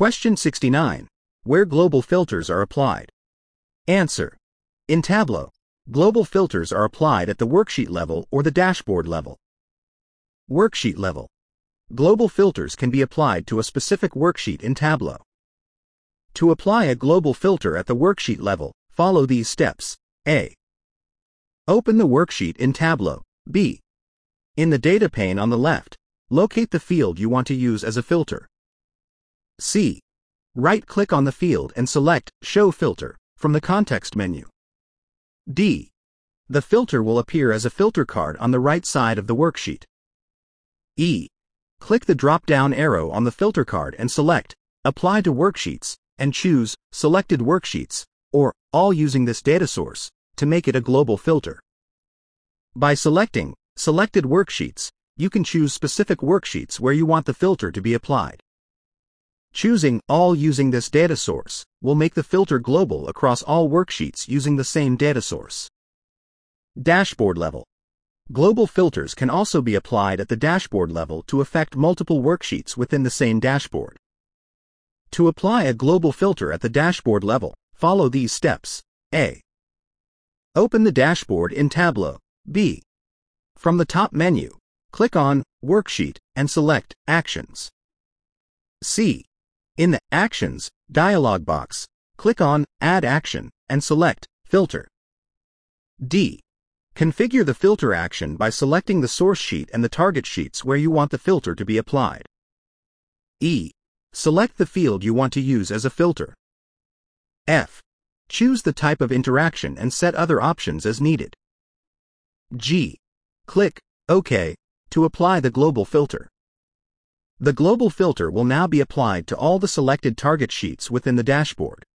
Question 69. Where global filters are applied? Answer. In Tableau, global filters are applied at the worksheet level or the dashboard level. Worksheet level. Global filters can be applied to a specific worksheet in Tableau. To apply a global filter at the worksheet level, follow these steps. A. Open the worksheet in Tableau. B. In the data pane on the left, locate the field you want to use as a filter. C. Right-click on the field and select Show Filter from the context menu. D. The filter will appear as a filter card on the right side of the worksheet. E. Click the drop-down arrow on the filter card and select Apply to Worksheets and choose Selected Worksheets or All using this data source to make it a global filter. By selecting Selected Worksheets, you can choose specific worksheets where you want the filter to be applied. Choosing All using this data source will make the filter global across all worksheets using the same data source. Dashboard level. Global filters can also be applied at the dashboard level to affect multiple worksheets within the same dashboard. To apply a global filter at the dashboard level, follow these steps. A. Open the dashboard in Tableau. B. From the top menu, click on Worksheet and select Actions. C. In the Actions dialog box, click on Add Action and select Filter. D. Configure the filter action by selecting the source sheet and the target sheets where you want the filter to be applied. E. Select the field you want to use as a filter. F. Choose the type of interaction and set other options as needed. G. Click OK to apply the global filter. The global filter will now be applied to all the selected target sheets within the dashboard.